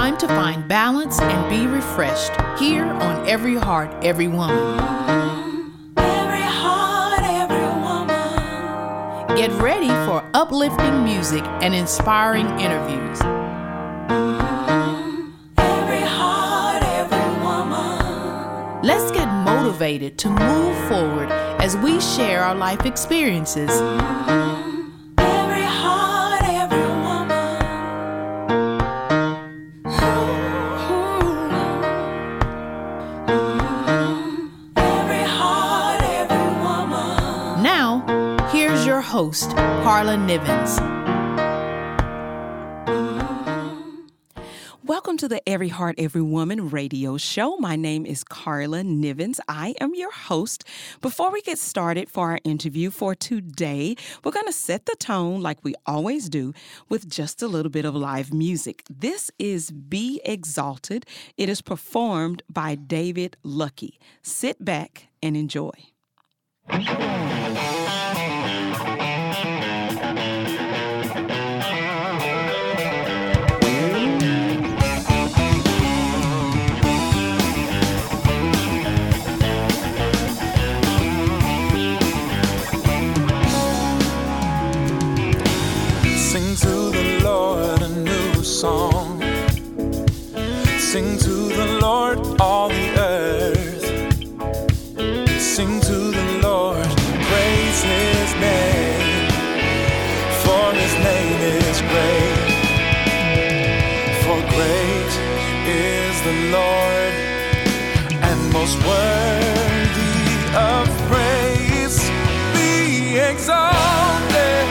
time to find balance and be refreshed here on Every Heart, Every Woman. Every heart, every woman. Get ready for uplifting music and inspiring interviews. Every heart, every woman. Let's get motivated to move forward as we share our life experiences. Every heart, every woman. Every heart, every woman. Now, here's your host, Carla Nivens. Welcome to the Every Heart, Every Woman radio show. My name is Carla Nivens. I am your host. Before we get started for our interview for today, we're going to set the tone like we always do with just a little bit of live music. This is Be Exalted. It is performed by David Lucky. Sit back and enjoy. Sing to the Lord a new song. Sing to the Lord all the earth. Sing to the Lord, praise His name. For His name is great. For great is the Lord, and most worthy of praise. Be exalted.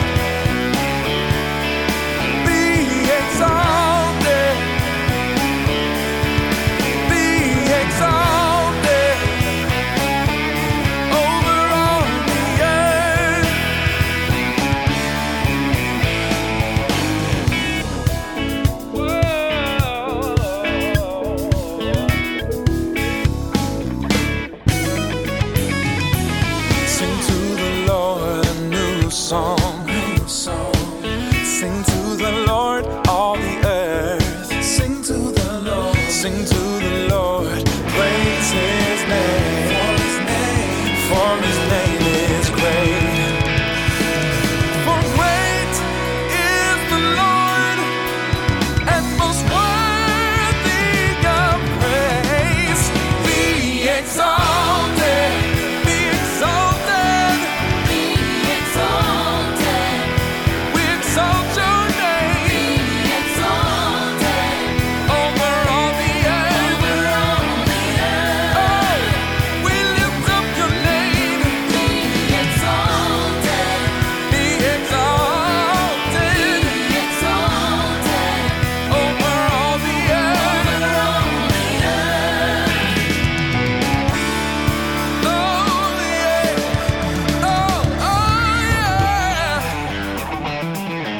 Song. Sing to the Lord, all the earth. Sing to the Lord. Sing to the Lord. Praise His name. For His name is great. For great is the Lord, and most worthy of praise. Be exalted. Be exalted. Be exalted. We exalt your name. Be exalted. Over all the earth. Over all the earth. Oh, we lift up your name. Be exalted. Be exalted. Be exalted. Over all the earth. Over all the earth. Oh yeah. Oh yeah.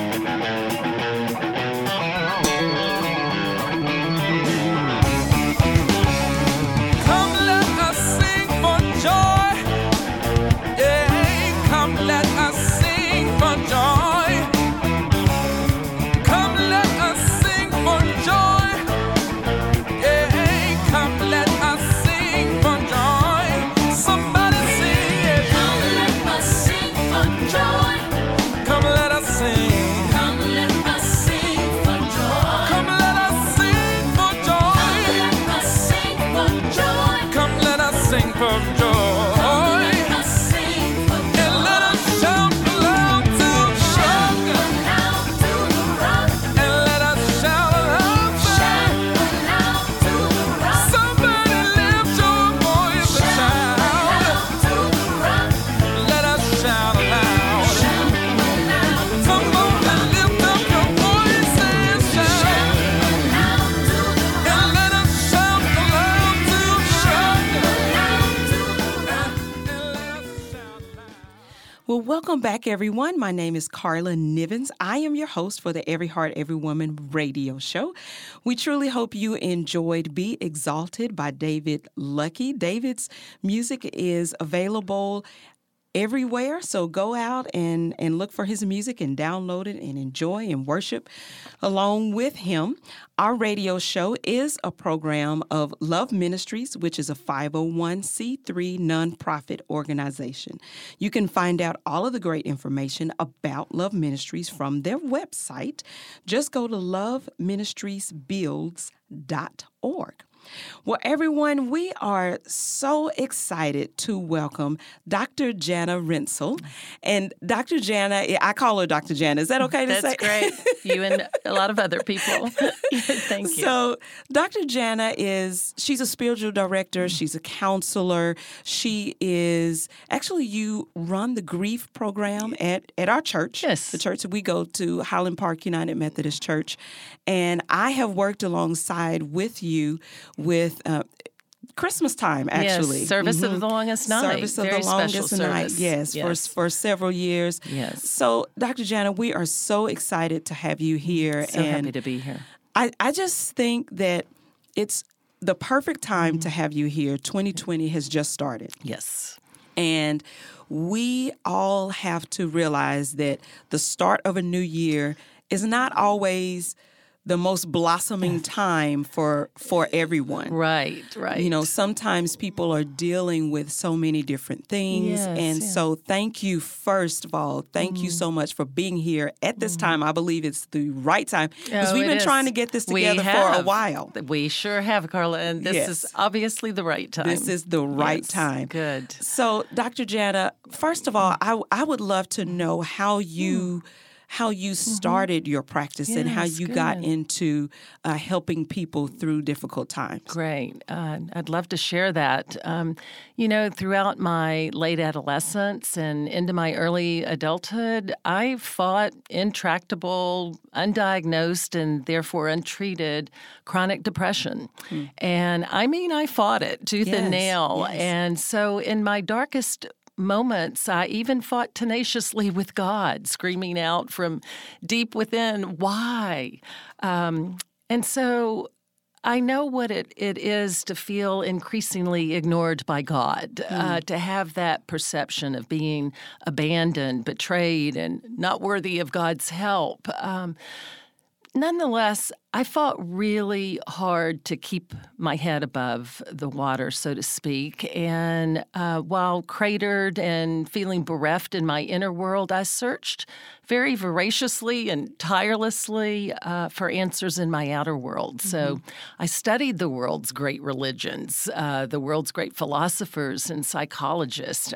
Come let us sing for joy. Yeah, come let us sing for joy. Come let us sing for joy. Yeah, come let us sing for joy. Somebody sing it. Come let us sing for joy. Come let us sing. Come let us sing for joy. Come let us sing for joy. Let us sing for joy. Come let us sing for joy. Let us sing for joy. And let us shout aloud to the rock. Shout aloud to the rock. And let us shout aloud to Shout aloud to the rock. somebody lift your voice and Shout shout. aloud to the rock. Let us shout aloud. Shout aloud to Come on and lift up your voice and shout. aloud to the rock. And let us shout aloud to the rock. Well, welcome back, everyone. My name is Carla Nivens. I am your host for the Every Heart, Every Woman radio show. We truly hope you enjoyed Be Exalted by David Lucky. David's music is available everywhere. So go out and look for his music and download it and enjoy and worship along with him. Our radio show is a program of Love Ministries, which is a 501c3 nonprofit organization. You can find out all of the great information about Love Ministries from their website. Just go to loveministriesbuilds.org. Well, everyone, we are so excited to welcome Dr. Jana Rensel. And Dr. Jana, I call her Dr. Jana. Is that okay to say? That's great. You and a lot of other people. Thank you. So Dr. Jana she's a spiritual director. She's a counselor. She is, actually, you run the grief program at our church. Yes. The church that we go to, Highland Park United Methodist Church. And I have worked alongside with you with Christmas time, actually. Yes, Service of the Longest Night. Service of Very the Longest special Night, service. yes, for several years. Yes. So, Dr. Jana, we are so excited to have you here. So happy to be here. I just think that it's the perfect time to have you here. 2020 has just started. Yes. And we all have to realize that the start of a new year is not always the most blossoming time for everyone. Right. You know, sometimes people are dealing with so many different things. Yes, and yeah. so thank you, first of all. Thank you so much for being here at this time. I believe it's the right time because we've been trying to get this together for a while. We sure have, Carla. And this is obviously the right time. This is the right time. Good. So, Dr. Jana, first of all, I would love to know how you started your practice and how Yes, you good. got into helping people through difficult times. Great. I'd love to share that. Throughout my late adolescence and into my early adulthood, I fought intractable, undiagnosed, and therefore untreated chronic depression. And I fought it tooth and nail. Yes. And so in my darkest moments, I even fought tenaciously with God, screaming out from deep within, why? And so I know what it is to feel increasingly ignored by God, to have that perception of being abandoned, betrayed, and not worthy of God's help. Nonetheless, I fought really hard to keep my head above the water, so to speak. And while cratered and feeling bereft in my inner world, I searched very voraciously and tirelessly for answers in my outer world. So I studied the world's great religions, the world's great philosophers and psychologists.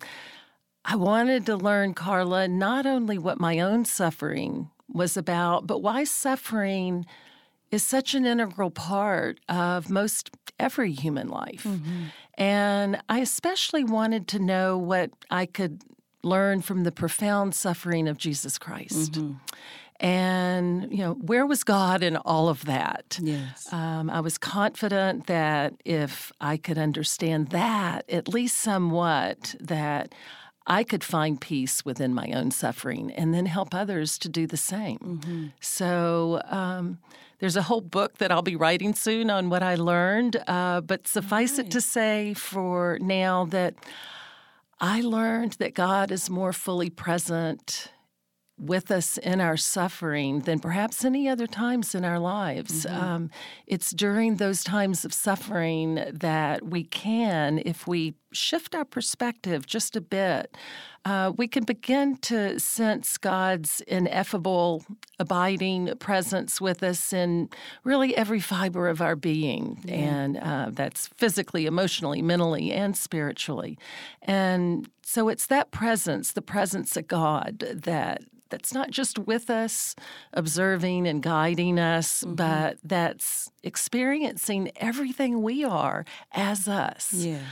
I wanted to learn, Carla, not only what my own suffering was about, but why suffering is such an integral part of most every human life. And I especially wanted to know what I could learn from the profound suffering of Jesus Christ. And, where was God in all of that? Yes. I was confident that if I could understand that, at least somewhat, that I could find peace within my own suffering and then help others to do the same. So there's a whole book that I'll be writing soon on what I learned, but suffice it to say for now that I learned that God is more fully present with us in our suffering than perhaps any other times in our lives. It's during those times of suffering that we can, if we shift our perspective just a bit, we can begin to sense God's ineffable, abiding presence with us in really every fiber of our being. And that's physically, emotionally, mentally, and spiritually. And so it's that presence, the presence of God, that's not just with us, observing and guiding us, but that's experiencing everything we are as us. Yes.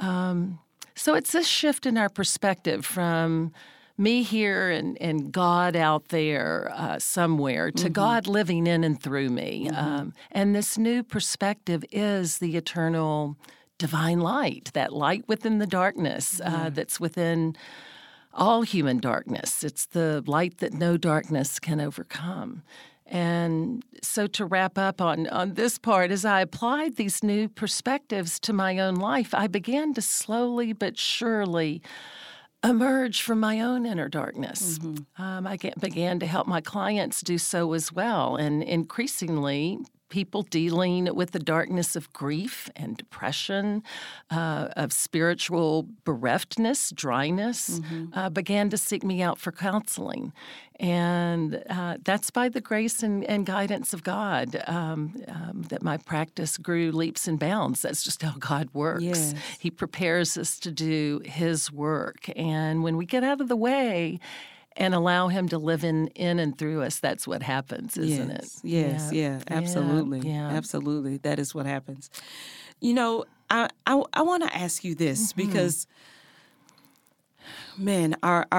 So it's this shift in our perspective from me here and God out there somewhere to God living in and through me. And this new perspective is the eternal divine light, that light within the darkness that's within all human darkness. It's the light that no darkness can overcome. And so to wrap up on this part, as I applied these new perspectives to my own life, I began to slowly but surely emerge from my own inner darkness. Began to help my clients do so as well, and increasingly, people dealing with the darkness of grief and depression, of spiritual bereftness, dryness, began to seek me out for counseling. And that's by the grace and guidance of God that my practice grew leaps and bounds. That's just how God works. Yes. He prepares us to do His work. And when we get out of the way and allow Him to live in and through us, that's what happens, isn't it? Yes, absolutely. Yeah. Absolutely. That is what happens. You know, I want to ask you this because, man,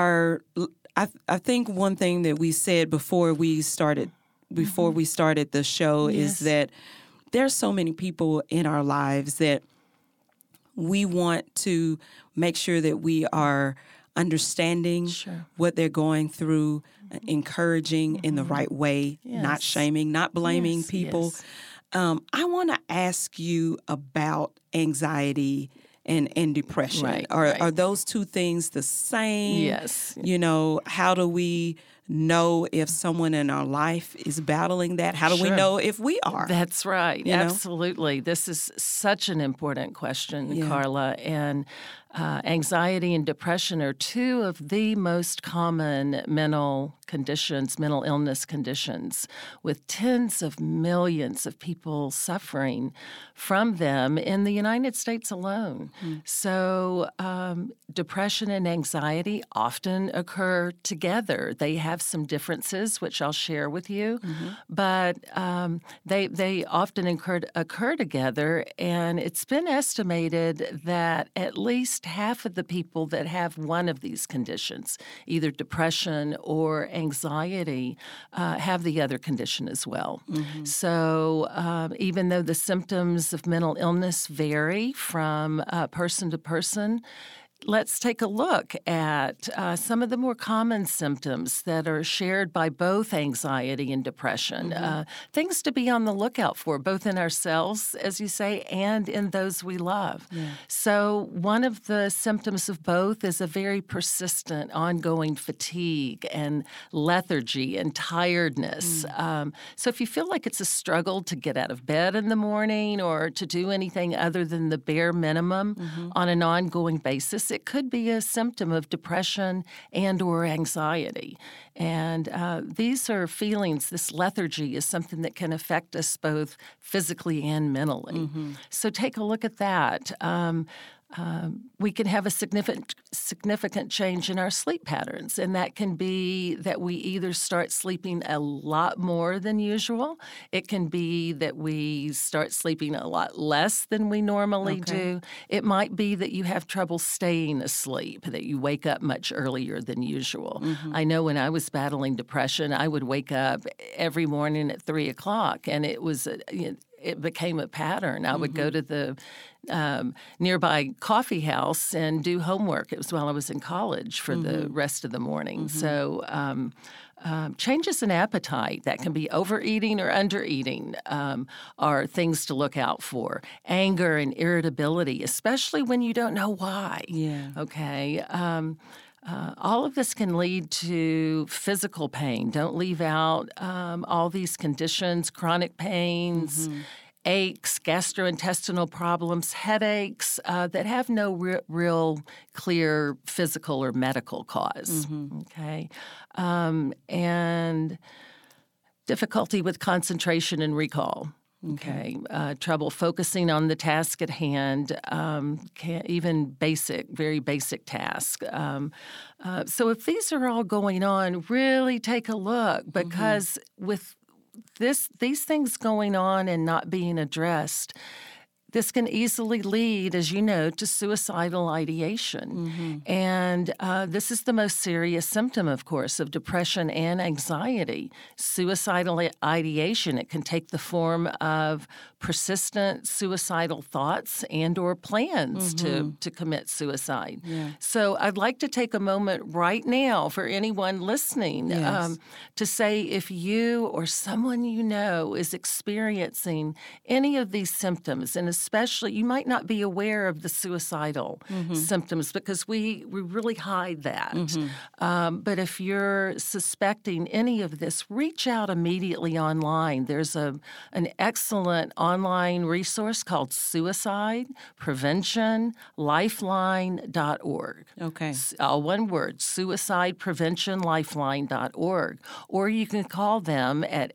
I think one thing that we said before we started the show is that there's so many people in our lives that we want to make sure that we are understanding what they're going through, encouraging in the right way, not shaming, not blaming people. I want to ask you about anxiety and depression. Right, Are those two things the same? Yes. You know, how do we know if someone in our life is battling that? How do we know if we are? That's right. You know? Absolutely. This is such an important question, Carla. And anxiety and depression are two of the most common mental illness conditions, with tens of millions of people suffering from them in the United States alone. So depression and anxiety often occur together. They have some differences, which I'll share with you, but they often occur together, and it's been estimated that at least half of the people that have one of these conditions, either depression or anxiety, have the other condition as well. So even though the symptoms of mental illness vary from person to person, let's take a look at some of the more common symptoms that are shared by both anxiety and depression. Things to be on the lookout for, both in ourselves, as you say, and in those we love. So one of the symptoms of both is a very persistent, ongoing fatigue and lethargy and tiredness. So if you feel like it's a struggle to get out of bed in the morning or to do anything other than the bare minimum on an ongoing basis, it could be a symptom of depression and or anxiety. And these are feelings, this lethargy is something that can affect us both physically and mentally. So take a look at that. We can have a significant change in our sleep patterns, and that can be that we either start sleeping a lot more than usual. It can be that we start sleeping a lot less than we normally do. It might be that you have trouble staying asleep, that you wake up much earlier than usual. I know when I was battling depression, I would wake up every morning at 3 o'clock, and it became a pattern. I would go to the nearby coffee house and do homework. It was while I was in college for the rest of the morning. So changes in appetite, that can be overeating or undereating, are things to look out for. Anger and irritability, especially when you don't know why. Okay. All of this can lead to physical pain. Don't leave out all these conditions, chronic pains, aches, gastrointestinal problems, headaches that have no real clear physical or medical cause. Okay. And difficulty with concentration and recall. Okay. Trouble focusing on the task at hand, even very basic tasks. So if these are all going on, really take a look, because with these things going on and not being addressed, this can easily lead, as you know, to suicidal ideation. And this is the most serious symptom, of course, of depression and anxiety. Suicidal ideation, it can take the form of persistent suicidal thoughts and or plans to commit suicide. So I'd like to take a moment right now for anyone listening to say if you or someone you know is experiencing any of these symptoms, and especially you might not be aware of the suicidal symptoms because we really hide that. But if you're suspecting any of this, reach out immediately online. There's an excellent online resource called Suicide Prevention Lifeline.org. Okay. All one word, suicidepreventionlifeline.org. Or you can call them at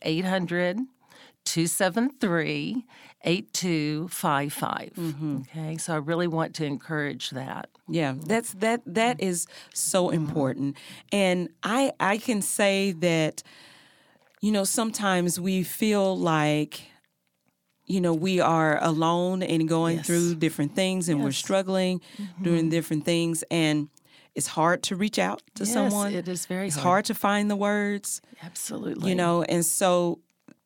800-273-8255. Okay, so I really want to encourage that. Yeah, that is so important. And I can say that, sometimes we feel like, we are alone and going through different things and we're struggling doing different things. And it's hard to reach out to someone. It is very It's hard to find the words. Absolutely. And so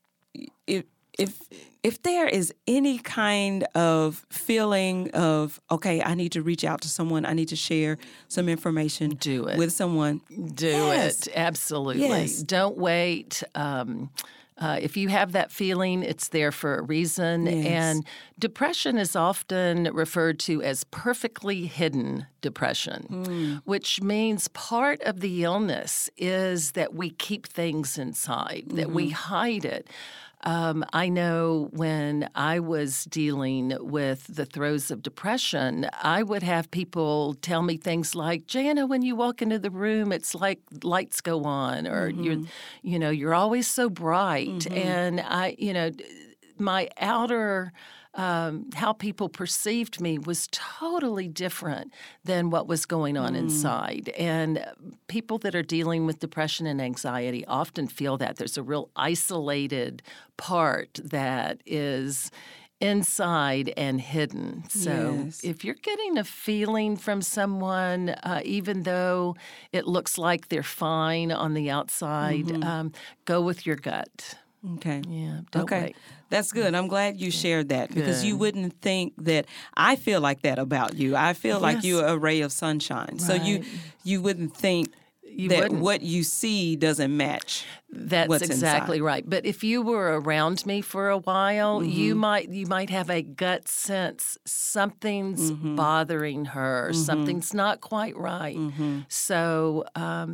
if there is any kind of feeling of, okay, I need to reach out to someone, I need to share some information Do it. with someone. Do it. Absolutely. Yes. Don't wait. If you have that feeling, it's there for a reason. Yes. And depression is often referred to as perfectly hidden depression, which means part of the illness is that we keep things inside, that we hide it. I know when I was dealing with the throes of depression, I would have people tell me things like, Jana, when you walk into the room, it's like lights go on, or you're always so bright. And my outer how people perceived me was totally different than what was going on inside. And people that are dealing with depression and anxiety often feel that there's a real isolated part that is inside and hidden. So if you're getting a feeling from someone, even though it looks like they're fine on the outside, go with your gut. Okay. Yeah, don't wait. That's good. I'm glad you shared that because you wouldn't think that I feel like that about you. I feel like you're a ray of sunshine. So you wouldn't think what you see doesn't match. That's what's exactly inside. right. But if you were around me for a while, you might have a gut sense something's bothering her, something's not quite right. So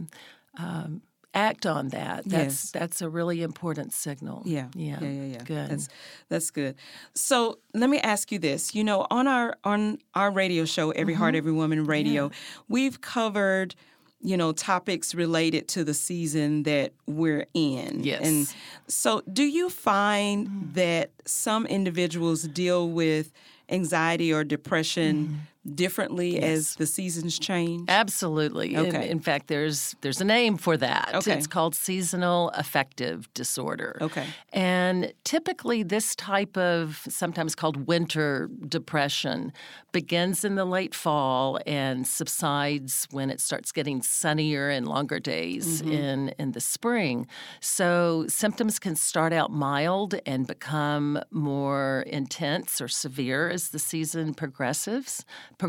act on that. That's a really important signal. Yeah. Good. That's good. So let me ask you this. On our radio show, Every Heart, Every Woman Radio, we've covered topics related to the season that we're in. Yes. And so do you find that some individuals deal with anxiety or depression differently as the seasons change? Absolutely. Okay. In fact, there's a name for that. Okay. It's called seasonal affective disorder. Okay. And typically this type of, sometimes called winter depression, begins in the late fall and subsides when it starts getting sunnier and longer days in the spring. So symptoms can start out mild and become more intense or severe as the season progresses.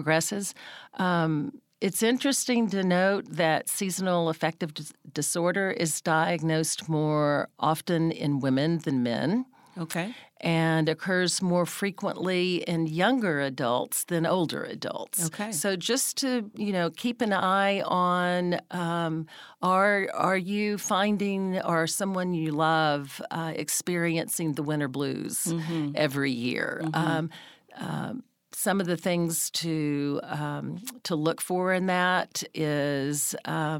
It's interesting to note that seasonal affective disorder is diagnosed more often in women than men. Okay. And occurs more frequently in younger adults than older adults. Okay. So just to, keep an eye on, are you finding or someone you love experiencing the winter blues every year? Some of the things to look for in that is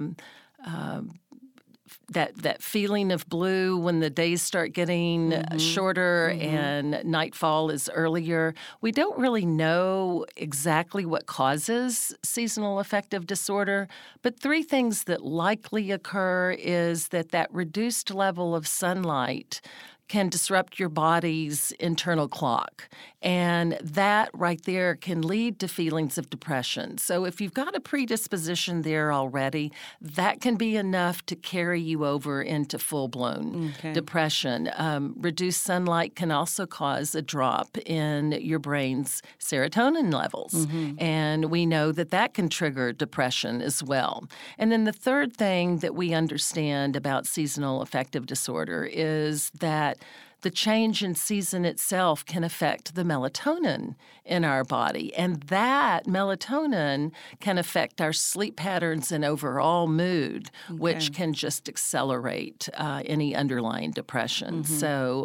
that feeling of blue when the days start getting shorter and nightfall is earlier. We don't really know exactly what causes seasonal affective disorder, but 3 things that likely occur is that reduced level of sunlight can disrupt your body's internal clock. And that right there can lead to feelings of depression. So if you've got a predisposition there already, that can be enough to carry you over into full-blown depression. Reduced sunlight can also cause a drop in your brain's serotonin levels. And we know that that can trigger depression as well. And then the third thing that we understand about seasonal affective disorder is that the change in season itself can affect the melatonin in our body. And that melatonin can affect our sleep patterns and overall mood, which can just accelerate any underlying depression. So,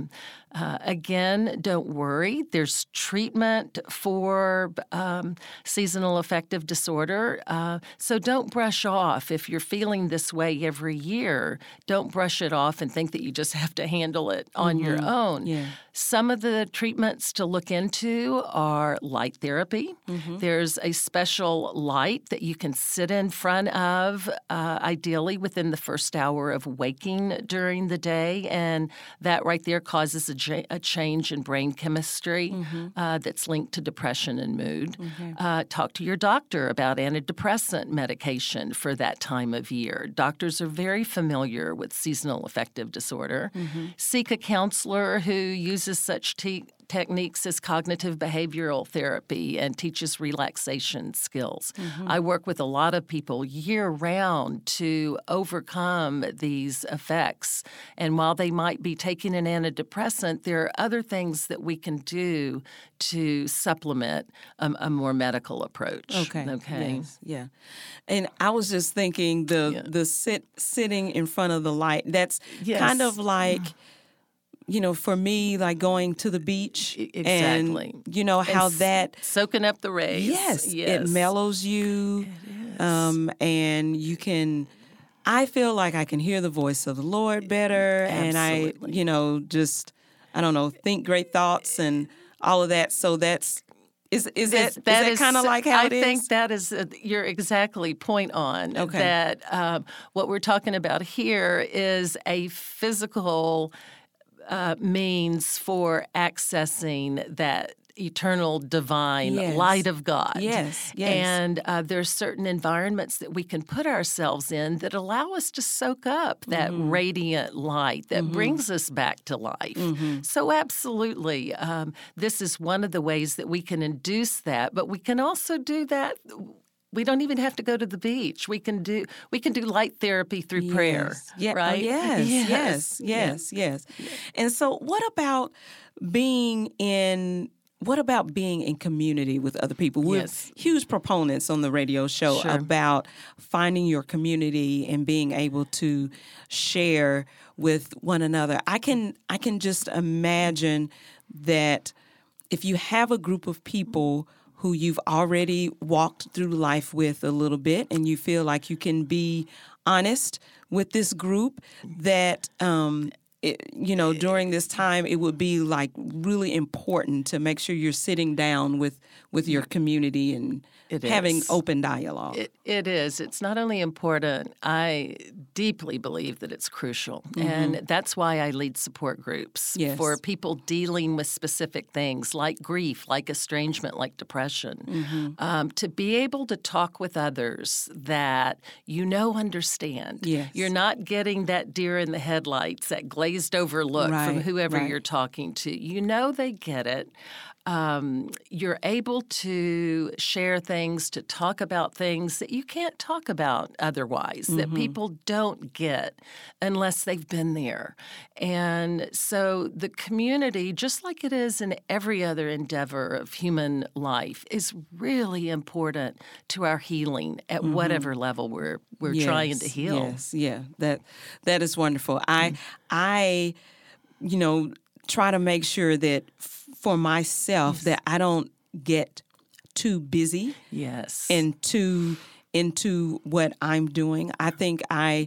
again, don't worry. There's treatment for seasonal affective disorder. So don't brush off. If you're feeling this way every year, don't brush it off and think that you just have to handle it on your own. Some of the treatments to look into are light therapy. There's a special light that you can sit in front of, ideally within the first hour of waking during the day, and that right there causes a change in brain chemistry that's linked to depression and mood. Talk to your doctor about antidepressant medication for that time of year. Doctors are very familiar with seasonal affective disorder. Seek a counselor who uses such techniques as cognitive behavioral therapy and teaches relaxation skills. I work with a lot of people year-round to overcome these effects. And while they might be taking an antidepressant, there are other things that we can do to supplement a more medical approach. Okay. Yes. Yeah. And I was just thinking sitting in front of the light, that's kind of like, for me, like going to the beach. Exactly. And how that soaking up the rays. Yes. It mellows you. It is. And you can, I feel like I can hear the voice of the Lord better. Absolutely. And I think great thoughts and all of that. So that's, is that kind of like how it is? I think that is, you're exactly point on. Okay. That what we're talking about here is a physical means for accessing that eternal divine light of God. Yes. And there's certain environments that we can put ourselves in that allow us to soak up that radiant light that brings us back to life. So absolutely, this is one of the ways that we can induce that, but we can also do that. We don't even have to go to the beach. We can do light therapy through prayer, right? Yes. And so what about being in community with other people? We're huge proponents on the radio show about finding your community and being able to share with one another. I can just imagine that if you have a group of people who you've already walked through life with a little bit and you feel like you can be honest with this group, that during this time, it would be like really important to make sure you're sitting down with your community and having open dialogue. It is. It's not only important, I deeply believe that it's crucial. And that's why I lead support groups for people dealing with specific things like grief, like estrangement, like depression. To be able to talk with others that understand. Yes. You're not getting that deer in the headlights, that glazed over look from whoever you're talking to. They get it. You're able to share things, to talk about things that you can't talk about otherwise, that people don't get unless they've been there. And so the community, just like it is in every other endeavor of human life, is really important to our healing at whatever level we're trying to heal. Yes, that is wonderful. I try to make sure that for myself that I don't get too busy and too into what I'm doing. I think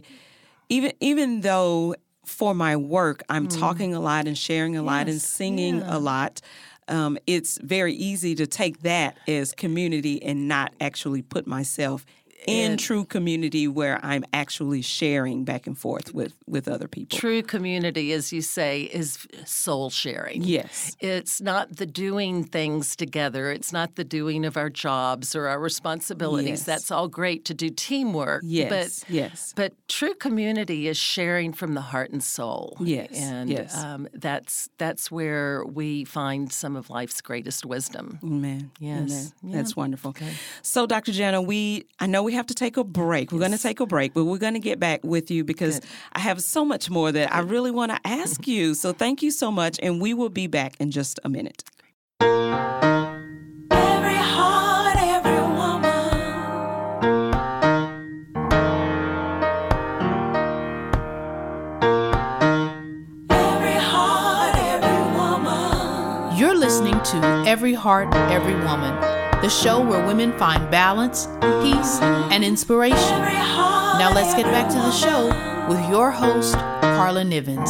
even though for my work I'm talking a lot and sharing a lot and singing a lot, it's very easy to take that as community and not actually put myself in true community where I'm actually sharing back and forth with other people. True community, as you say, is soul sharing. Yes. It's not the doing things together. It's not the doing of our jobs or our responsibilities. Yes. That's all great to do teamwork. Yes, yes. But true community is sharing from the heart and soul. Yes, And yes. That's where we find some of life's greatest wisdom. Amen. Yes. Amen. Yeah. That's wonderful. So, Dr. Jana, I know we have to take a break. We're going to take a break, but we're going to get back with you because I have so much more that I really want to ask you. So thank you so much, and we will be back in just a minute. Every heart, every woman. Every heart, every woman. You're listening to Every Heart, Every Woman, the show where women find balance, peace, and inspiration. Every heart. Now let's get back to the show with your host, Carla Nivens.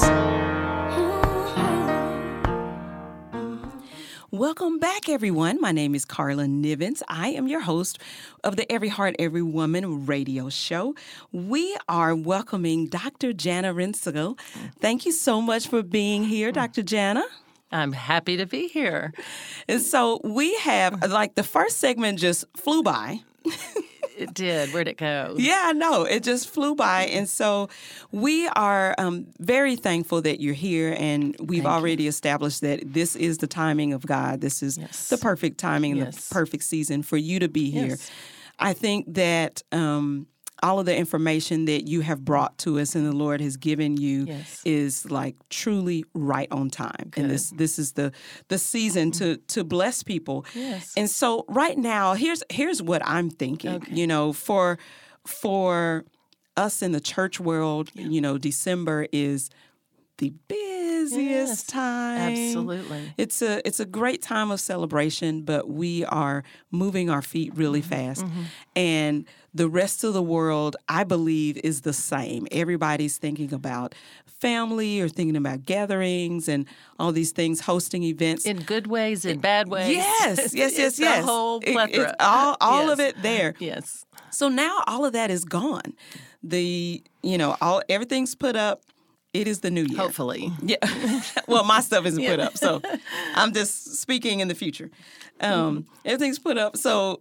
Welcome back, everyone. My name is Carla Nivens. I am your host of the Every Heart, Every Woman radio show. We are welcoming Dr. Jana Rinsel. Thank you so much for being here, Dr. Jana. I'm happy to be here. And so we have, like, the first segment just flew by. It did. Where'd it go? Yeah, I know. It just flew by. And so we are very thankful that you're here. And we've already established that this is the timing of God. This is the perfect timing and Yes. the perfect season for you to be here. Yes. I think that all of the information that you have brought to us and the Lord has given you is like truly right on time. And this is the season to bless people. Yes. And so right now, here's what I'm thinking. You know, for us in the church world, you know, December is the busiest time. Absolutely. It's a great time of celebration, but we are moving our feet really fast. And the rest of the world, I believe, is the same. Everybody's thinking about family or thinking about gatherings and all these things, hosting events. In good ways, in bad ways. Yes. It's a whole plethora. It's all of Yes. it there. Yes. So now all of that is gone. Everything's put up. It is the new year. Hopefully. Yeah. Well, my stuff isn't put up, so I'm just speaking in the future. Everything's put up. So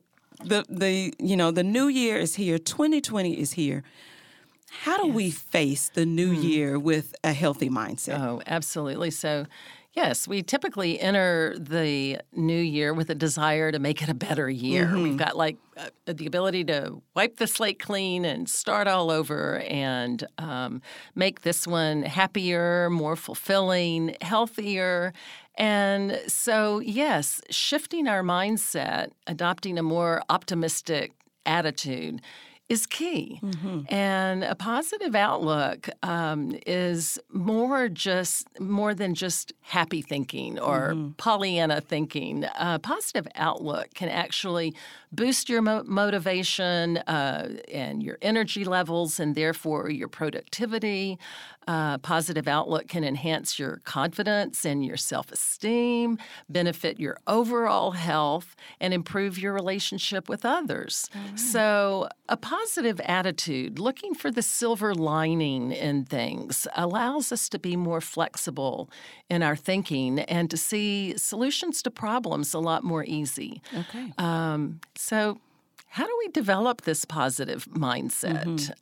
the new year is here. 2020 is here. How do we face the new year with a healthy mindset? Oh, absolutely. So, yes, we typically enter the new year with a desire to make it a better year. We've got the ability to wipe the slate clean and start all over and make this one happier, more fulfilling, healthier. And so, yes, shifting our mindset, adopting a more optimistic attitude is key. And a positive outlook is more than just happy thinking or Pollyanna thinking. A positive outlook can actually boost your motivation and your energy levels and therefore your productivity. Positive outlook can enhance your confidence and your self-esteem, benefit your overall health, and improve your relationship with others. So a positive attitude, looking for the silver lining in things, allows us to be more flexible in our thinking and to see solutions to problems a lot more easy. Okay. So how do we develop this positive mindset?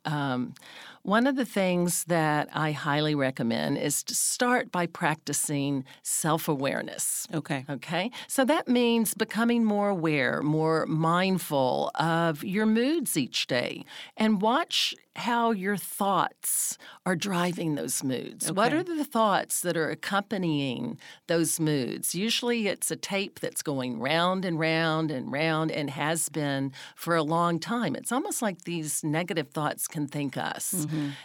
One of the things that I highly recommend is to start by practicing self-awareness. Okay? So that means becoming more aware, more mindful of your moods each day, and watch how your thoughts are driving those moods. What are the thoughts that are accompanying those moods? Usually it's a tape that's going round and round and round and has been for a long time. It's almost like these negative thoughts can think us.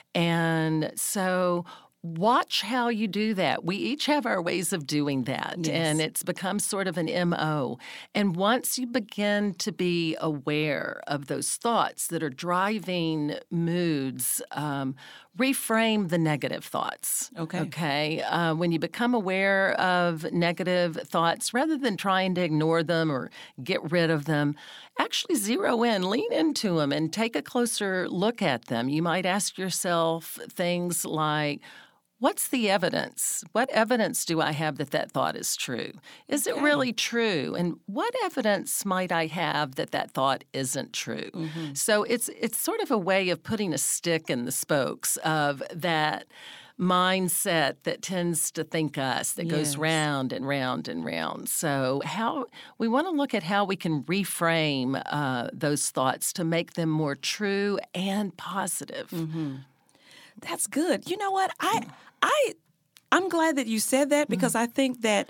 And so watch how you do that. We each have our ways of doing that, and it's become sort of an MO. And once you begin to be aware of those thoughts that are driving moods, reframe the negative thoughts. Okay. Okay. When you become aware of negative thoughts, rather than trying to ignore them or get rid of them, actually zero in, lean into them, and take a closer look at them. You might ask yourself things like, what's the evidence? What evidence do I have that that thought is true? Is it really true? And what evidence might I have that that thought isn't true? So it's sort of a way of putting a stick in the spokes of that mindset that tends to think us, that goes round and round and round. So how we want to look at how we can reframe those thoughts to make them more true and positive. That's good. You know what? I'm glad that you said that because I think that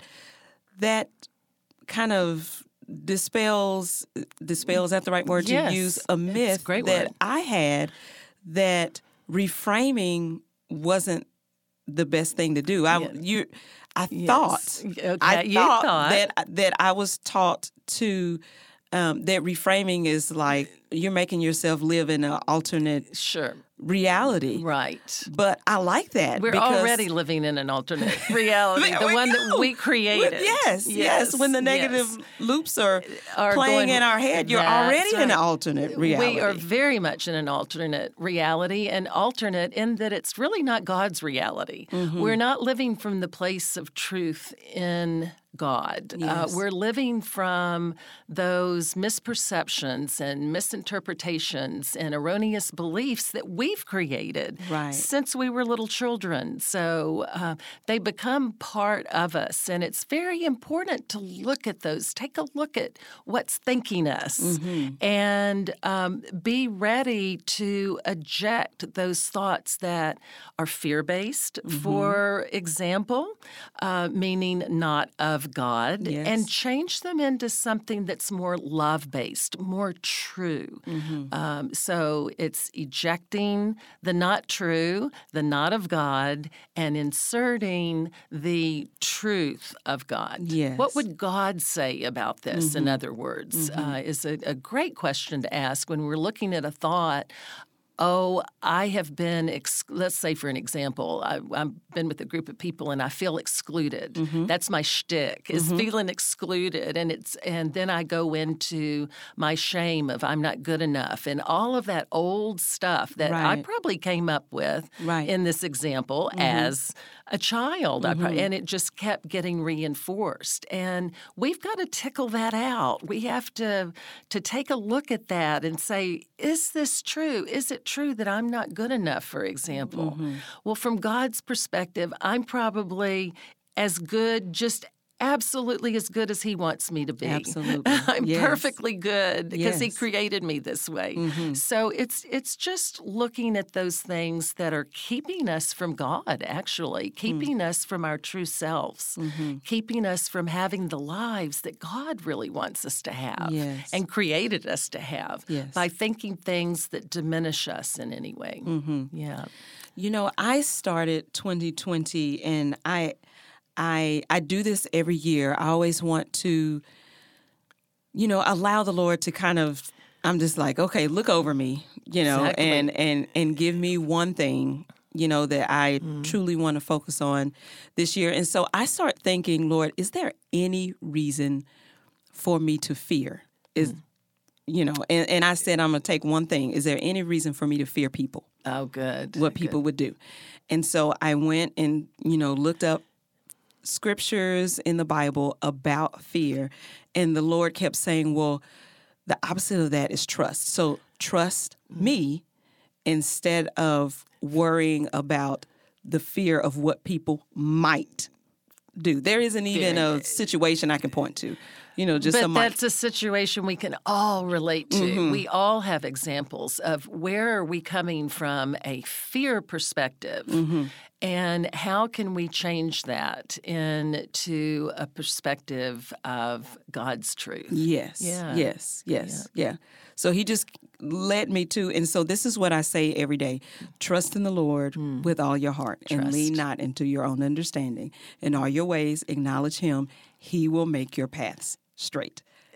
kind of dispels that the right word to Yes, use a it's a myth great that word. I had that reframing wasn't the best thing to do. I thought Okay, you thought. that I was taught to that reframing is like you're making yourself live in an alternate Sure. reality. Right. But I like that. We're because already living in an alternate reality, the one that we created. Yes. When the negative loops are Are playing going- in our head, you're That's already in an right. alternate reality. We are very much in an alternate reality, and alternate in that it's really not God's reality. We're not living from the place of truth in God. Yes. We're living from those misperceptions and misinterpretations and erroneous beliefs that we've created Right. since we were little children. So they become part of us, and it's very important to look at those. Take a look at what's thinking us and be ready to eject those thoughts that are fear-based, for example, meaning not of God, Yes. and change them into something that's more love-based, more true. So it's ejecting the not true, the not of God, and inserting the truth of God. Yes. What would God say about this, in other words, is a great question to ask when we're looking at a thought. Oh, I have been, let's say for an example, I've been with a group of people and I feel excluded. That's my shtick, is feeling excluded. And then I go into my shame of I'm not good enough and all of that old stuff that I Right. probably came up with Right. in this example as a child. And it just kept getting reinforced. And we've got to tickle that out. We have to take a look at that and say, is this true? Is it true that I'm not good enough, for example? Well, from God's perspective, I'm probably as good, just absolutely as good as He wants me to be. Absolutely. I'm Yes. perfectly good because He Yes. created me this way. So it's just looking at those things that are keeping us from God, actually, keeping us from our true selves, keeping us from having the lives that God really wants us to have Yes. and created us to have Yes. by thinking things that diminish us in any way. Yeah. You know, I started 2020 and I do this every year. I always want to, allow the Lord to kind of, I'm just like, okay, look over me, Exactly. and give me one thing, that I truly want to focus on this year. And so I start thinking, Lord, is there any reason for me to fear? And I said, I'm going to take one thing. Is there any reason for me to fear people? Oh, good. What people would do. And so I went and, looked up scriptures in the Bible about fear. And the Lord kept saying, well, the opposite of that is trust. So trust me instead of worrying about the fear of what people might do. There isn't even a situation I can point to, just But a might. that's a situation we can all relate to. We all have examples of where are we coming from a fear perspective, and how can we change that into a perspective of God's truth? Yes, Yeah. yes. So He just led me to, and so this is what I say every day: trust in the Lord with all your heart, and lean not into your own understanding. In all your ways, acknowledge Him; He will make your paths straight.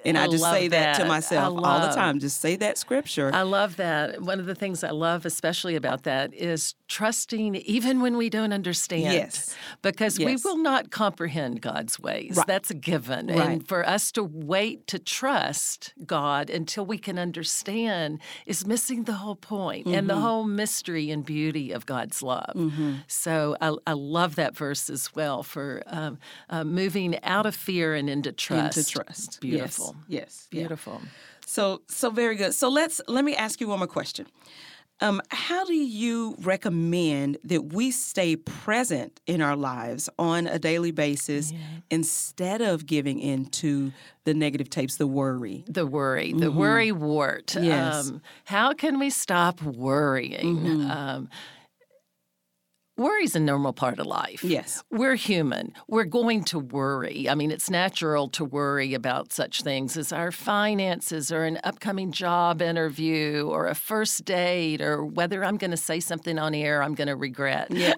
And I just love say that to that. myself I all the love- time. Just say that scripture. I love that. One of the things I love especially about that is trusting even when we don't understand. Yes. Because we Yes. will not comprehend God's ways. Right. That's a given. Right. And for us to wait to trust God until we can understand is missing the whole point and the whole mystery and beauty of God's love. So I love that verse as well for moving out of fear and into trust. Into trust. Beautiful. Yes. Yeah. Beautiful. So very good. So let me ask you one more question. How do you recommend that we stay present in our lives on a daily basis instead of giving into the negative tapes, the worry? The worry wart. Yes. How can we stop worrying? Worry's a normal part of life. Yes. We're human. We're going to worry. I mean, it's natural to worry about such things as our finances or an upcoming job interview or a first date or whether I'm going to say something on air I'm going to regret. Yeah.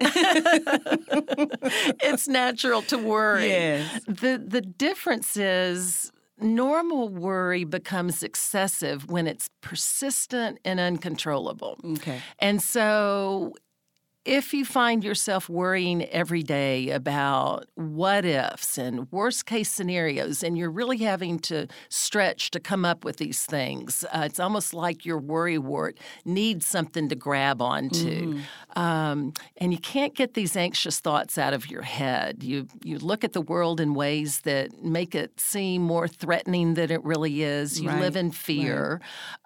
It's natural to worry. Yes. The difference is normal worry becomes excessive when it's persistent and uncontrollable. Okay. And so if you find yourself worrying every day about what ifs and worst case scenarios, and you're really having to stretch to come up with these things, it's almost like your worry wart needs something to grab onto. And you can't get these anxious thoughts out of your head. You look at the world in ways that make it seem more threatening than it really is. You Right, live in fear.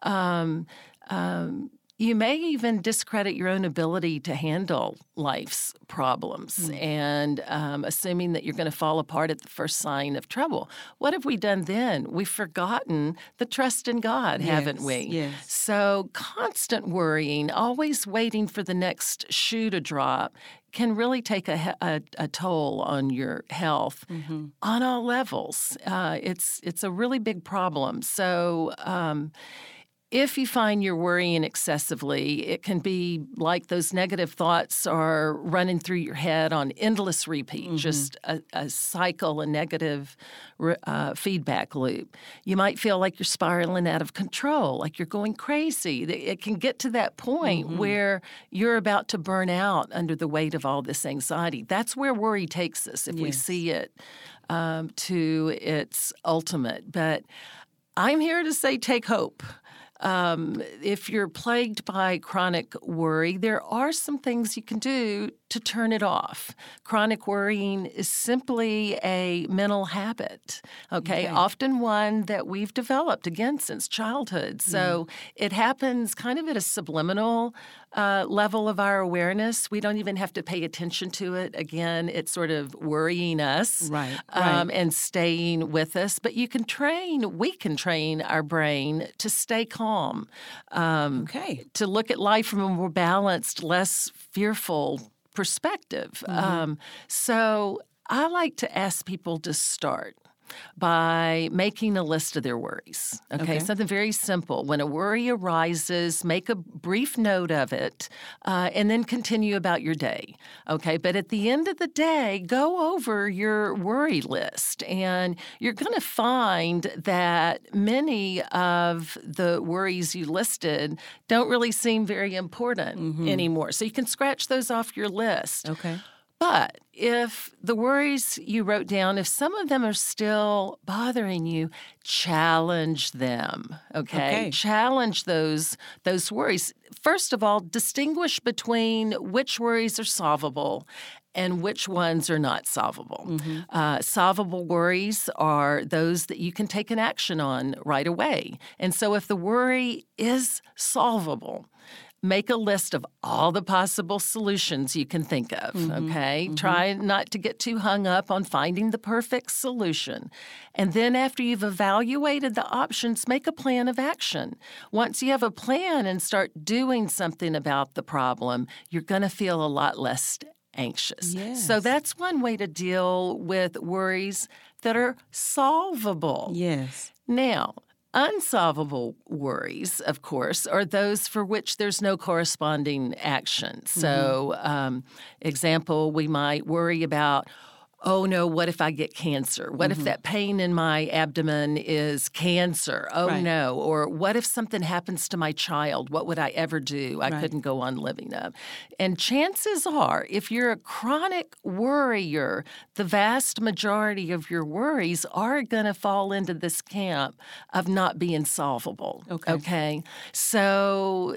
You may even discredit your own ability to handle life's problems and assuming that you're going to fall apart at the first sign of trouble. What have we done then? We've forgotten the trust in God, haven't we? Yes. So constant worrying, always waiting for the next shoe to drop, can really take a toll on your health on all levels. It's a really big problem. So if you find you're worrying excessively, it can be like those negative thoughts are running through your head on endless repeat, just a cycle, a negative feedback loop. You might feel like you're spiraling out of control, like you're going crazy. It can get to that point where you're about to burn out under the weight of all this anxiety. That's where worry takes us if we see it to its ultimate. But I'm here to say take hope. If you're plagued by chronic worry, there are some things you can do to turn it off. Chronic worrying is simply a mental habit, okay? Often one that we've developed, again, since childhood. So it happens kind of at a subliminal level of our awareness. We don't even have to pay attention to it. Again, it's sort of worrying us and staying with us. But we can train our brain to stay calm, to look at life from a more balanced, less fearful perspective. So I like to ask people to start by making a list of their worries. Okay, something very simple. When a worry arises, make a brief note of it and then continue about your day. Okay, but at the end of the day, go over your worry list and you're going to find that many of the worries you listed don't really seem very important anymore. So you can scratch those off your list. Okay. But if the worries you wrote down, if some of them are still bothering you, challenge them, okay? Challenge those worries. First of all, distinguish between which worries are solvable and which ones are not solvable. Solvable worries are those that you can take an action on right away. And so if the worry is solvable, make a list of all the possible solutions you can think of, okay? Try not to get too hung up on finding the perfect solution. And then after you've evaluated the options, make a plan of action. Once you have a plan and start doing something about the problem, you're going to feel a lot less anxious. So that's one way to deal with worries that are solvable. Yes. Now, unsolvable worries, of course, are those for which there's no corresponding action. So, example, we might worry about, oh no, what if I get cancer? What if that pain in my abdomen is cancer? Oh Right. no. Or what if something happens to my child? What would I ever do? I Right. couldn't go on living up. And chances are, if you're a chronic worrier, the vast majority of your worries are going to fall into this camp of not being solvable. Okay. So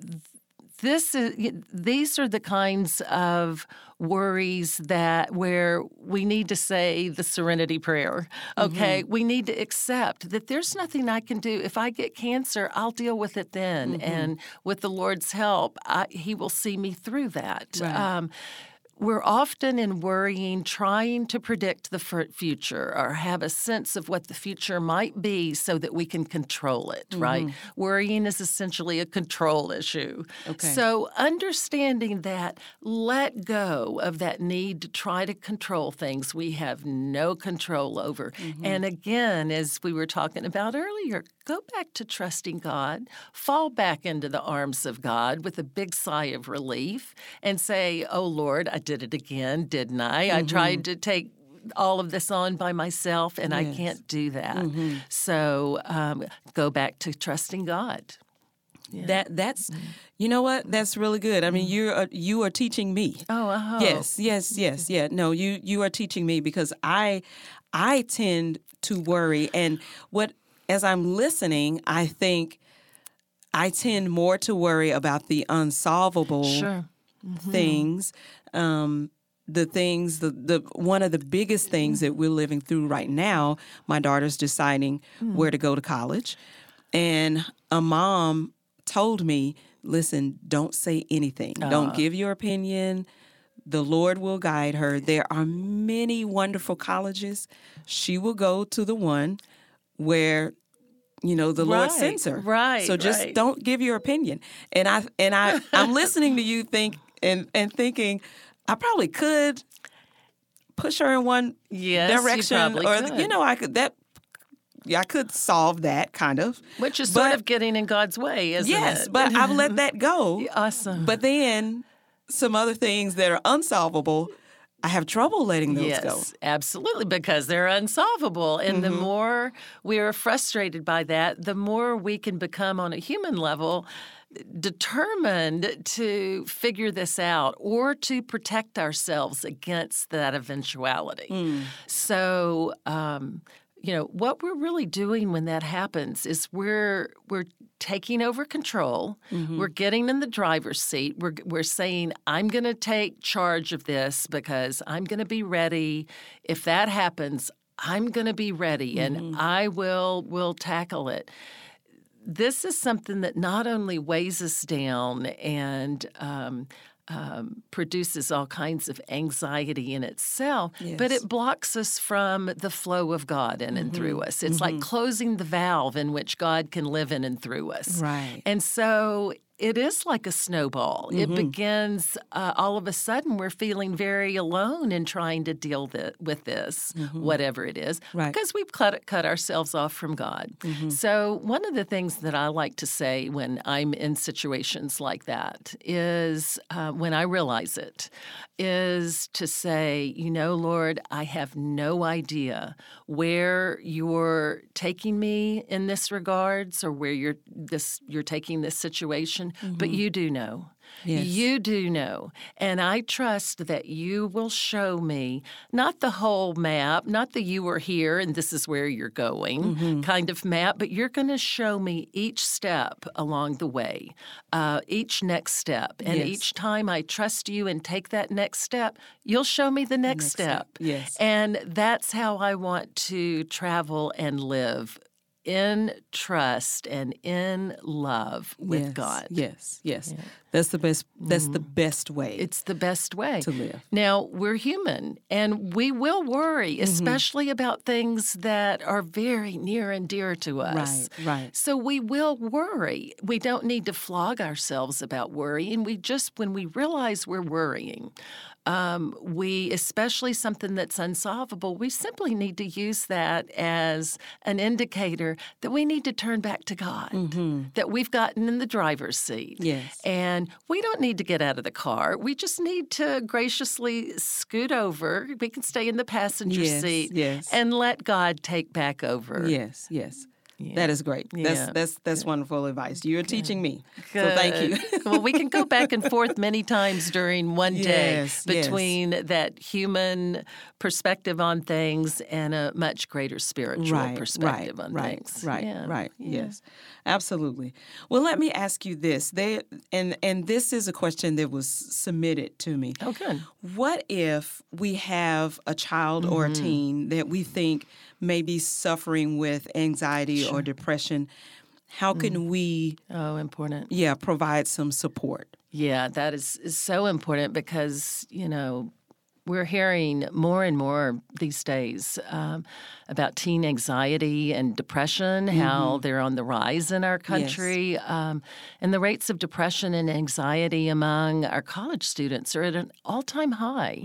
these are the kinds of worries that where we need to say the serenity prayer. Okay, we need to accept that there's nothing I can do. If I get cancer, I'll deal with it then, and with the Lord's help, He will see me through that. Right. We're often in worrying, trying to predict the future or have a sense of what the future might be so that we can control it, right? Worrying is essentially a control issue. Okay. So understanding that, let go of that need to try to control things we have no control over. And again, as we were talking about earlier, go back to trusting God, fall back into the arms of God with a big sigh of relief and say, oh, Lord, I did it again, didn't I? I tried to take all of this on by myself, and I can't do that. So go back to trusting God. That's you know what? That's really good. I mean, you are teaching me. Oh, I hope. Yes. Yeah. No, you are teaching me because I tend to worry, and as I'm listening, I think I tend more to worry about the unsolvable things. The things, the one of the biggest things that we're living through right now, my daughter's deciding where to go to college. And a mom told me, listen, don't say anything. Don't give your opinion. The Lord will guide her. There are many wonderful colleges. She will go to the one where the Lord sends her. Right. So just don't give your opinion. And I'm listening to you think and thinking, I probably could push her in one direction, you probably could. I could solve that kind of, Which is sort of getting in God's way, isn't it? yes, but I've let that go. Awesome. But then some other things that are unsolvable, I have trouble letting those go. Yes, absolutely, because they're unsolvable. And the more we are frustrated by that, the more we can become on a human level determined to figure this out or to protect ourselves against that eventuality. So, what we're really doing when that happens is we're taking over control. We're getting in the driver's seat. We're saying, I'm going to take charge of this because I'm going to be ready. If that happens, I'm going to be ready and I will tackle it. This is something that not only weighs us down and produces all kinds of anxiety in itself, but it blocks us from the flow of God in and through us. It's like closing the valve in which God can live in and through us. Right. And so it is like a snowball. It begins, all of a sudden, we're feeling very alone in trying to deal with this, whatever it is, Right. because we've cut ourselves off from God. So one of the things that I like to say when I'm in situations like that is, when I realize it, is to say, Lord, I have no idea where you're taking me in this regards or where you're taking this situation. But you do know. Yes. You do know. And I trust that you will show me not the whole map, not the you are here and this is where you're going kind of map, but you're going to show me each step along the way, each next step. And each time I trust you and take that next step, you'll show me the next step. Yes. And that's how I want to travel and live, in trust and in love with God. Yes. That's the best. That's the best way. It's the best way to live. Now, we're human, and we will worry, especially about things that are very near and dear to us. Right. So we will worry. We don't need to flog ourselves about worrying. When we realize we're worrying, especially something that's unsolvable, we simply need to use that as an indicator that we need to turn back to God, that we've gotten in the driver's seat. Yes. And And we don't need to get out of the car. We just need to graciously scoot over. We can stay in the passenger seat and let God take back over. Yes. Yeah. That is great. Yeah. That's wonderful advice. You're teaching me. Good. So thank you. Well, we can go back and forth many times during one day Yes, between that human perspective on things and a much greater spiritual perspective on things. Right. Yes, absolutely. Well, let me ask you this. And this is a question that was submitted to me. Oh, good. What if we have a child or a teen that we think may be suffering with anxiety or depression? How can we important. Provide some support? Yeah, that is so important because, we're hearing more and more these days about teen anxiety and depression, how they're on the rise in our country. And the rates of depression and anxiety among our college students are at an all-time high.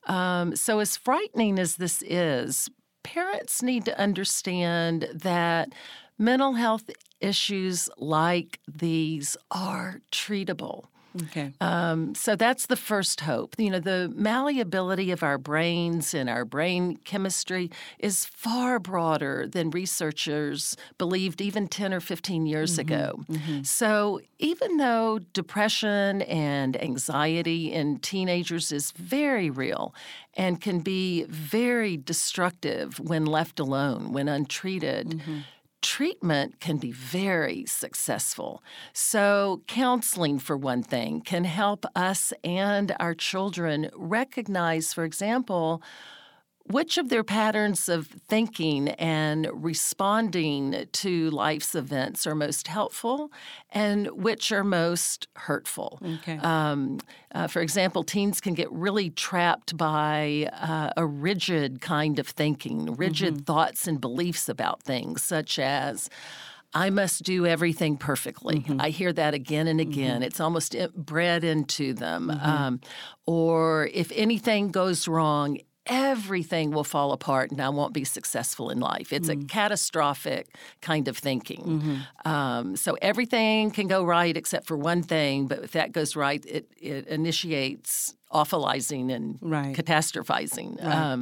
So as frightening as this is, parents need to understand that mental health issues like these are treatable. Okay. So that's the first hope. The malleability of our brains and our brain chemistry is far broader than researchers believed even 10 or 15 years ago. So even though depression and anxiety in teenagers is very real and can be very destructive when left alone, when untreated, treatment can be very successful. So counseling, for one thing, can help us and our children recognize, for example, which of their patterns of thinking and responding to life's events are most helpful and which are most hurtful. Okay. For example, teens can get really trapped by a rigid kind of thinking, rigid thoughts and beliefs about things, such as, I must do everything perfectly. I hear that again and again. It's almost bred into them. Or if anything goes wrong, everything will fall apart and I won't be successful in life. It's a catastrophic kind of thinking. So everything can go right except for one thing, but if that goes right, it initiates awfulizing and catastrophizing.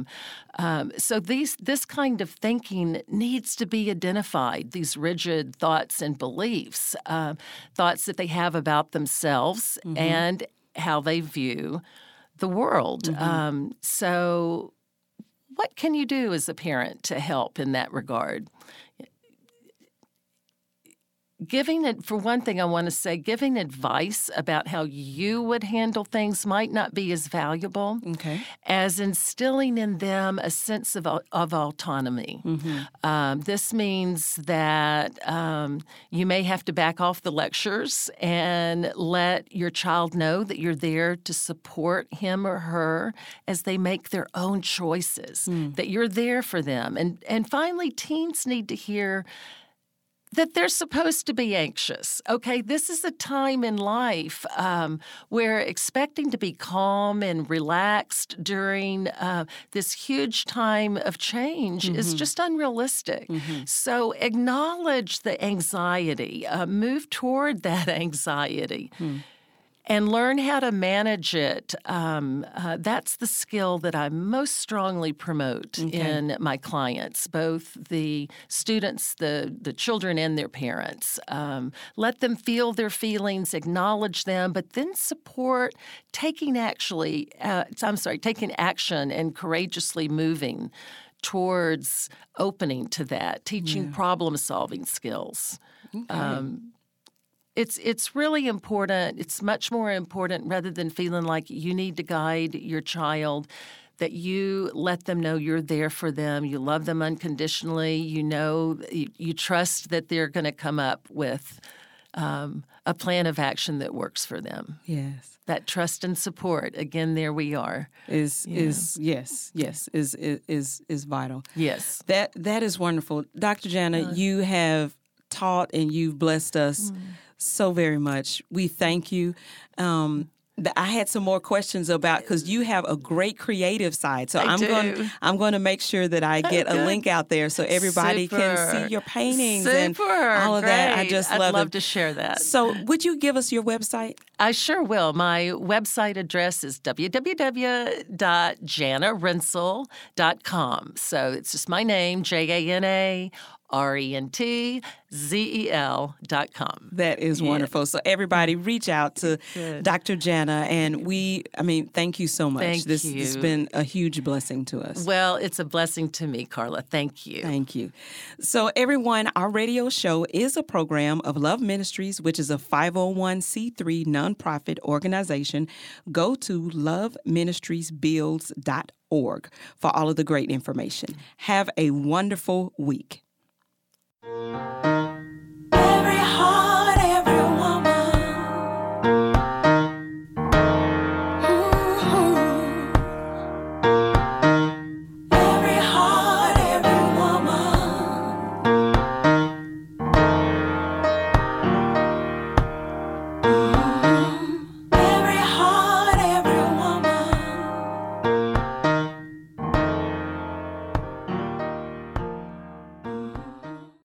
So this kind of thinking needs to be identified, these rigid thoughts and beliefs, thoughts that they have about themselves and how they view the world. So what can you do as a parent to help in that regard? For one thing, I want to say, giving advice about how you would handle things might not be as valuable as instilling in them a sense of autonomy. This means that you may have to back off the lectures and let your child know that you're there to support him or her as they make their own choices, that you're there for them. And finally, teens need to hear that they're supposed to be anxious. Okay, this is a time in life where expecting to be calm and relaxed during this huge time of change is just unrealistic. So acknowledge the anxiety, move toward that anxiety. And learn how to manage it. That's the skill that I most strongly promote in my clients, both the students, the children, and their parents. Let them feel their feelings, acknowledge them, but then support taking action and courageously moving towards opening to that, teaching problem-solving skills. It's really important. It's much more important rather than feeling like you need to guide your child, that you let them know you're there for them. You love them unconditionally. You trust that they're going to come up with a plan of action that works for them. Yes. That trust and support. Again, there we are. Is vital. Yes. That is wonderful. Dr. Jana, you have taught and you've blessed us so very much. We thank you. I had some more questions about, because you have a great creative side. So I do. I'm going to make sure that I get a Good. link out there so everybody can Super. see your paintings Super. and all of that. I Great. just I'd love love it. to share that. So would you give us your website? I sure will. My website address is www.janarensel.com. So it's just my name, JANARENTZEL.com. That is wonderful. So everybody reach out to Good. Dr. Jana, and thank you so much. Thank This you. has been a huge blessing to us. Well, it's a blessing to me, Carla. Thank you. Thank you. So, everyone, our radio show is a program of Love Ministries, which is a 501c3 nonprofit organization. Go to loveministriesbuilds.org for all of the great information. Have a wonderful week.